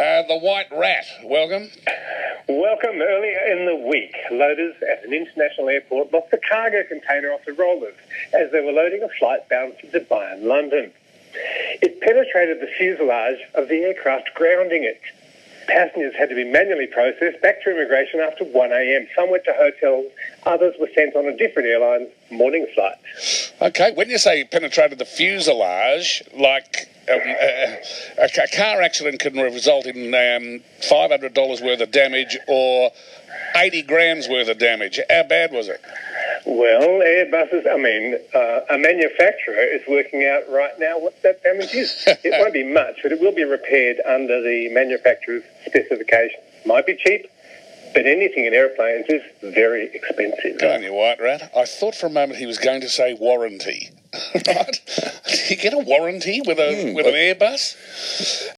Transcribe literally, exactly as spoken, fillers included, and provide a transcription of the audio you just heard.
Uh, the White Rat, welcome. Welcome. Earlier in the week, loaders at an international airport locked the cargo container off the rollers as they were loading a flight bound to Dubai and London. It penetrated the fuselage of the aircraft, grounding it. Passengers had to be manually processed back to immigration after one a.m. Some went to hotels, others were sent on a different airline's morning flight. Okay, when you say penetrated the fuselage, like um, uh, a, a car accident can result in um, five hundred dollars worth of damage or eighty grams worth of damage. How bad was it? Well, Airbuses, I mean, uh, a manufacturer is working out right now what that damage is. It won't be much, but it will be repaired under the manufacturer's specifications. Might be cheap, but anything in airplanes is very expensive. Go on, you White Rat. I thought for a moment he was going to say warranty. Right? Do you get a warranty with a mm, with an Airbus?